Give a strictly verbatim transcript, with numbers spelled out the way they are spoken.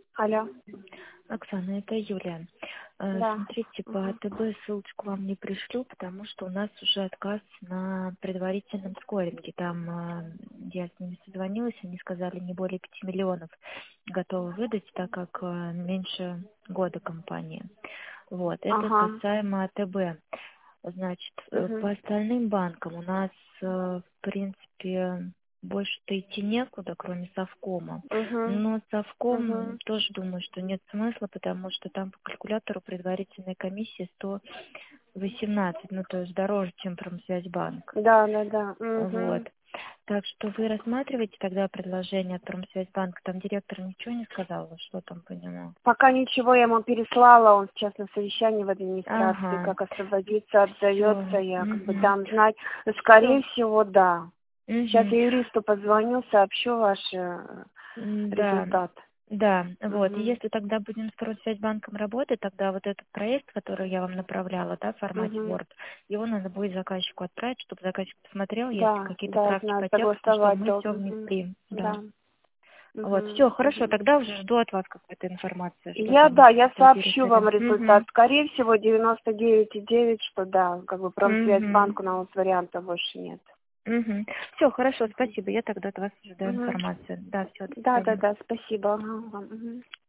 Алло. Оксана, это Юлия. Э, Да. Смотрите, по Мгм. АТБ ссылочку вам не пришлю, потому что у нас уже отказ на предварительном скоринге. Там э, я с ними созвонилась, они сказали, не более пяти миллионов готовы выдать, так как э, меньше года компания. Вот, это Ага. касаемо АТБ. Значит, э, Мгм. по остальным банкам у нас, э, в принципе, больше-то идти некуда, кроме Совкома. Мгм. Но Совком Мгм. тоже думаю, что нет смысла, потому что там по калькулятору предварительная комиссия сто восемнадцать, ну то есть дороже, чем Промсвязьбанк. Да, да, да. Вот. Мгм. Так что вы рассматриваете тогда предложение от Промсвязьбанка? Там директор ничего не сказал, что там по нему? Пока ничего, я ему переслала, он сейчас на совещании в администрации, Ага, как освободиться, все. отдается, я как бы Угу. дам знать. Все. Скорее всего, да. Сейчас Угу. я юристу позвоню, сообщу ваш э, Да, результат. да, вот. И Угу. если тогда будем с Промсвязьбанком работать, тогда вот этот проект, который я вам направляла, да, в формате Угу. Word, его надо будет заказчику отправить, чтобы заказчик посмотрел, если Да, какие-то да, правки знаю, по тексту, чтобы согласовать мы все должен. Мгм. внесли, да. Да. Вот, Угу. все, хорошо, Угу. тогда уже жду от вас какой-то информации, что Я, там да, я по сообщу вам директорам. результат. Угу. Скорее всего, девяносто девять и девять, что да, как бы Угу. Промсвязьбанку у нас варианта больше нет. Угу. Все, хорошо, спасибо, я тогда от вас ожидаю Угу. информацию. Да, все, до Да, да, свидания. да, спасибо. Ага, вам. Мгм.